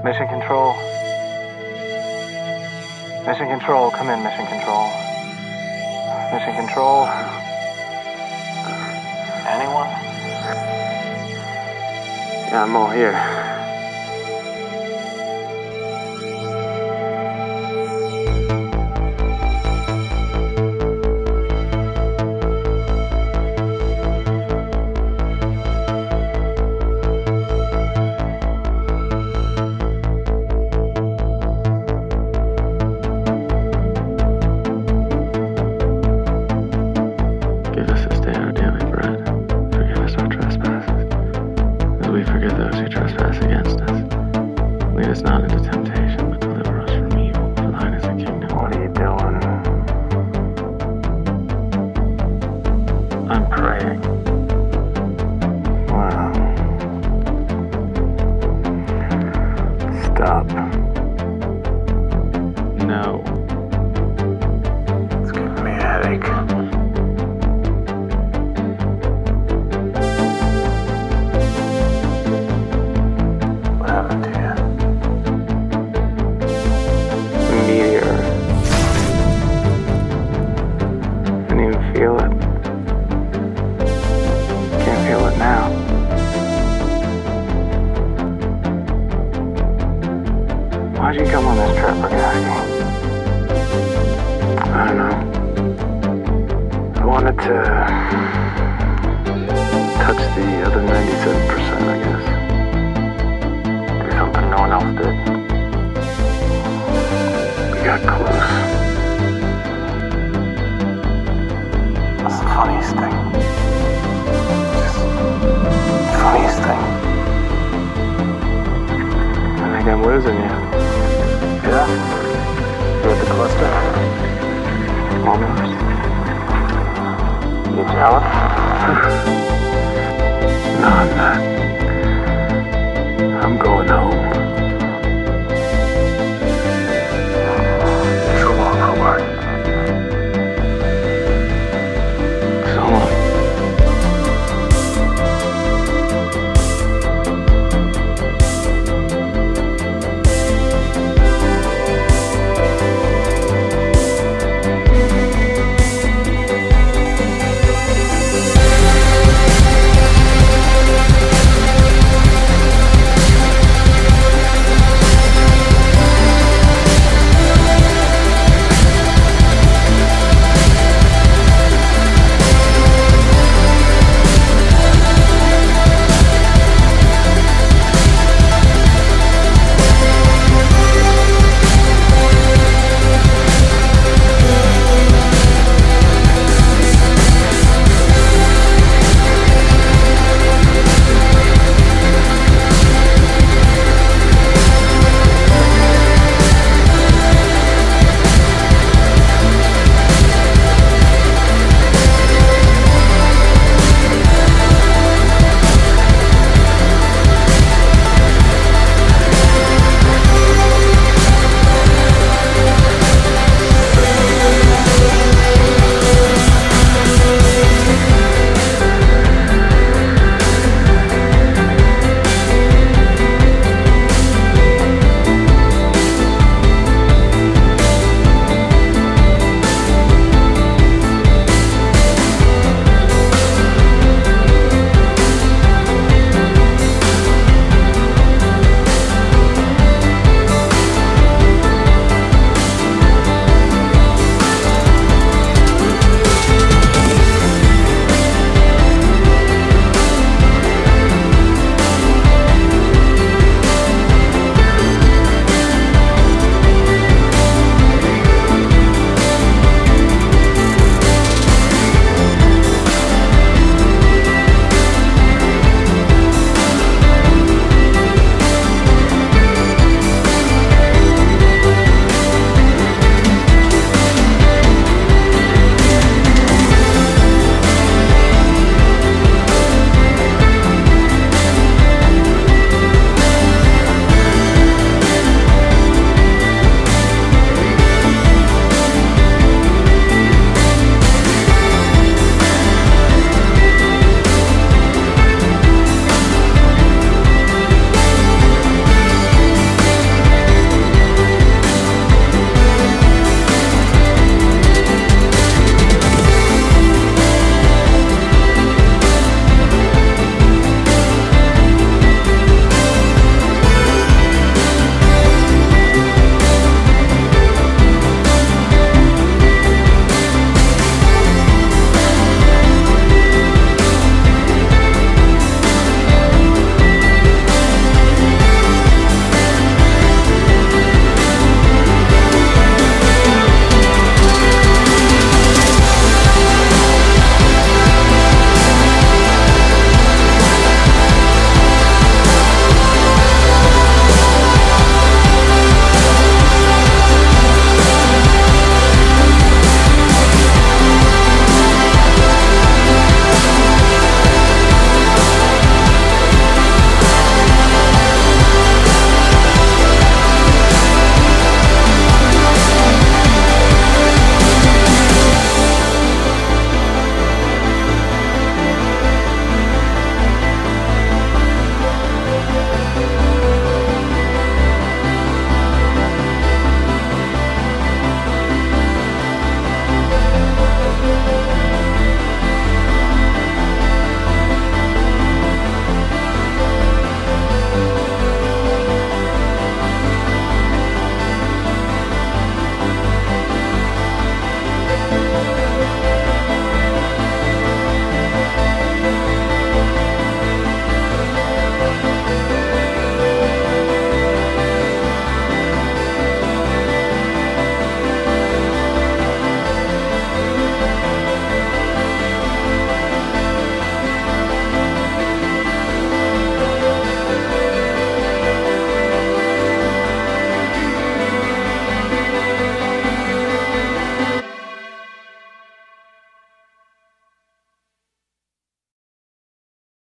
Mission Control. Mission Control, come in, Mission Control. Mission Control. Anyone? Yeah, I'm all here. Give us this day our daily bread. Forgive us our trespasses, as we forgive those who trespass against us. Lead us not into temptation, but deliver us from evil. For thine is the kingdom. What are you doing? I'm praying. Wow. Stop. No. It's giving me a headache. What happened to you? A meteor. Didn't even feel it. Can't feel it now. Why'd you come on this trip, Rogowski? I don't know. I wanted to touch the other 97%, I guess. Do something no one else did. We got close. That's the funniest thing. Just the funniest thing. I think I'm losing you. Yeah? You're at the cluster? Almost. You jealous? No, I'm not.